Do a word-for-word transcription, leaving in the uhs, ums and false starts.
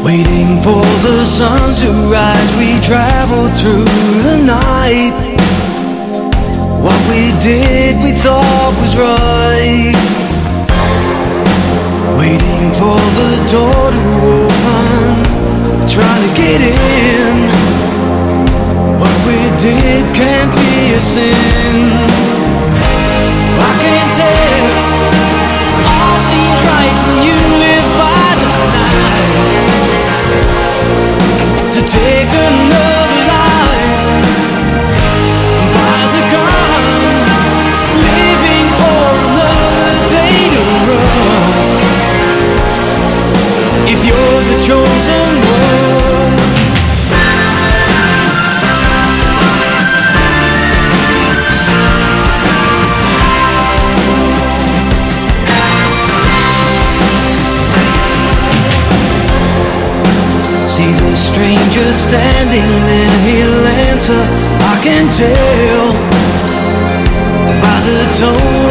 Waiting for the sun to rise, we traveled through the night. What we did we thought was right. Waiting for the door to open, trying to get in. What we did can't be a sin. I can't tell, all seems right when you live by the night. To take another life by the gun, living for another day to run. If you're the chosen one, see the stranger standing there, he'll answer. I can tell by the tone